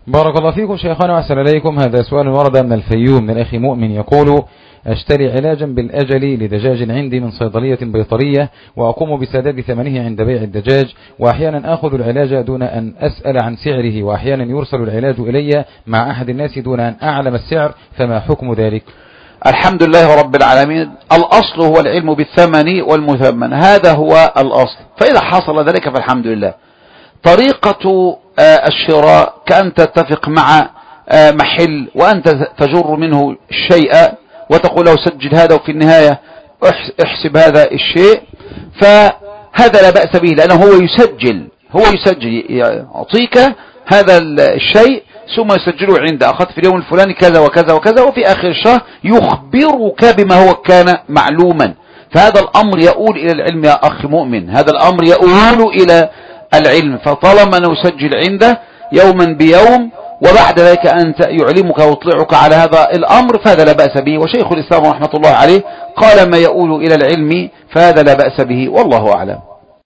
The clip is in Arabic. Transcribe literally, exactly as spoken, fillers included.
بارك الله فيكم شيخنا وأحسن إليكم. هذا سؤال ورد من الفيوم من أخي مؤمن يقول: أشتري علاجا بالأجل لدجاج عندي من صيدلية بيطرية، وأقوم بسداد ثمنه عند بيع الدجاج، وأحيانا أخذ العلاج دون أن أسأل عن سعره، وأحيانا يرسل العلاج إلي مع أحد الناس دون أن أعلم السعر، فما حكم ذلك؟ الحمد لله رب العالمين. الأصل هو العلم بالثمن والمثمن، هذا هو الأصل، فإذا حصل ذلك فالحمد لله. طريقة الشراء كأن تتفق مع محل وأنت تجر منه الشيء وتقول له سجل هذا وفي النهاية احسب هذا الشيء، فهذا لا بأس به، لأنه هو يسجل هو يسجل يعطيك هذا الشيء ثم يسجله عنده، أخذت في اليوم الفلاني كذا وكذا وكذا، وفي آخر الشهر يخبرك بما هو كان معلوما. فهذا الأمر يؤول إلى العلم يا أخي مؤمن، هذا الأمر يؤول إلى العلم، فطالما أنه يسجل عنده يوما بيوم وبعد ذلك أنت يعلمك ويطلعك على هذا الأمر فهذا لا بأس به. وشيخ الإسلام رحمة الله عليه قال: ما يؤول إلى العلم فهذا لا بأس به، والله أعلم.